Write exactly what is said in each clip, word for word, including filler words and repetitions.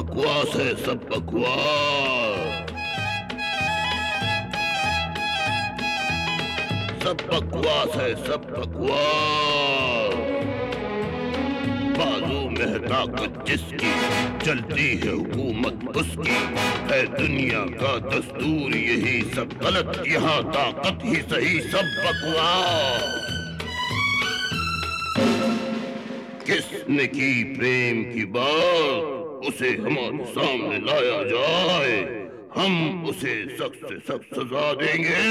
बकवास है, सब बकवास, सब बकवास है, सब बकवास। बाजू में ताकत जिसकी, चलती है हुकूमत उसकी, है दुनिया का दस्तूर यही, सब गलत यहाँ ताकत ही सही, सब बकवास। किसने की प्रेम की बात, उसे हमारे सामने लाया जाए, हम उसे सख्त से सख्त सजा देंगे।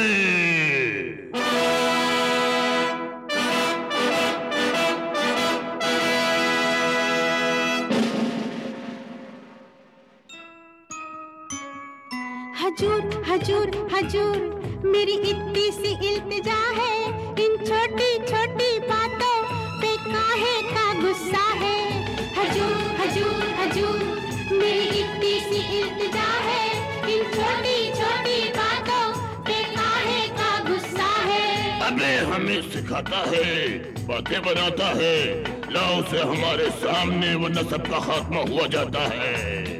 हजूर हजूर हजूर, मेरी इतनी सी इल्तिजा है, इन छोटी छोटी बातों पे काहे का गुस्सा है। हजूर हजूर हजूर, मेरी इतनी सी इल्तिजा है, इन छोटी छोटी बातों पे काहे का गुस्सा है। अबे हमें सिखाता है, बातें बनाता है, लाओ से हमारे सामने, वरना सबका खात्मा हुआ जाता है।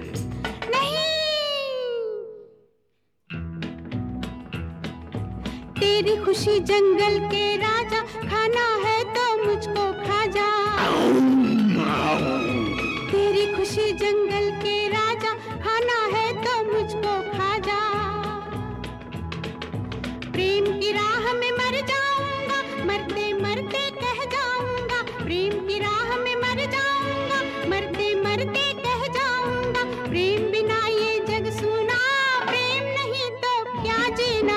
तेरी खुशी जंगल के राजा, खाना है तो मुझको खा जा। तेरी खुशी जंगल के राजा, खाना है तो मुझको खा जा। प्रेम की राह में मर जाऊंगा, मरते मरते कह जाऊंगा। प्रेम की राह में मर जाऊंगा, मरते मरते कह जाऊंगा। प्रेम बिना ये जग सूना, प्रेम नहीं तो क्या जीना।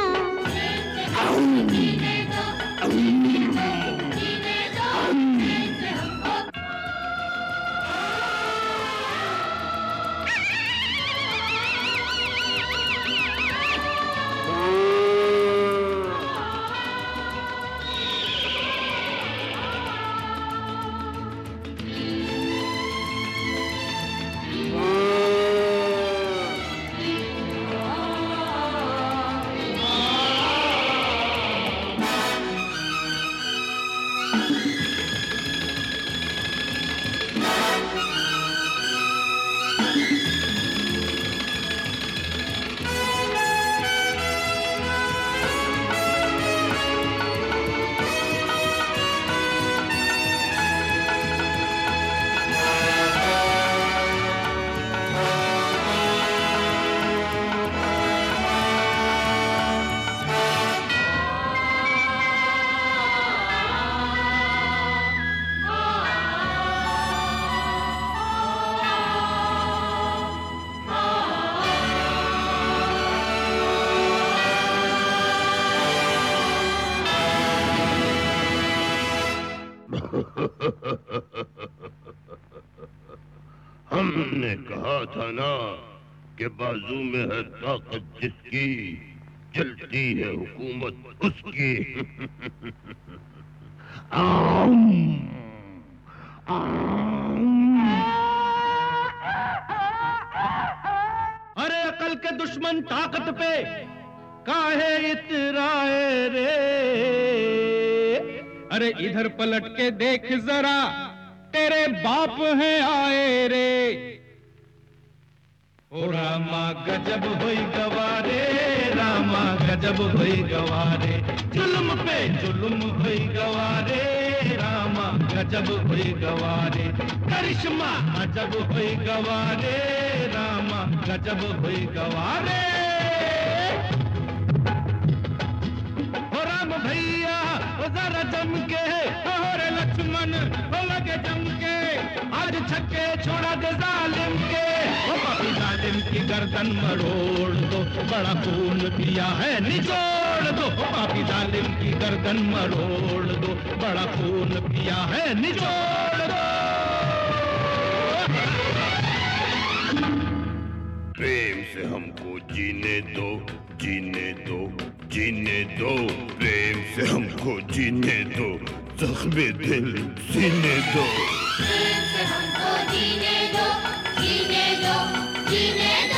हमने कहा था ना कि बाजू में है ताकत जिसकी, चलती है हुकूमत उसकी। आम, आम। अरे अकल के दुश्मन ताकत पे काहे इतराए रे। अरे इधर पलट के देख जरा, तेरे बाप हैं आए रे। ओ रामा गजब होई गवारे, रामा गजब होई गवारे, जुल्म पे जुल्म होई गवारे, रामा गजब होई गवारे, करिश्मा अजब होई गवारे, रामा गजब होई गवारे। ओ राम भैया ओ जरा जम के, और लक्ष्मण ओ लगे जम के, आज छक्के छोड़ा दे जालिम के। ओ पापी जालिम की गर्दन मरोड़ दो, बड़ा खून पिया है निचोड़ दो। ओ पापी जालिम की गर्दन मरोड़ दो, बड़ा खून पिया है निचोड़ दो। प्रेम से हमको जीने दो, जीने दो, जीने दो। प्रेम से हमको जीने दो, जख्मे दिल सीने दो। प्रेम से हमको जीने दो, जीने दो, जीने दो।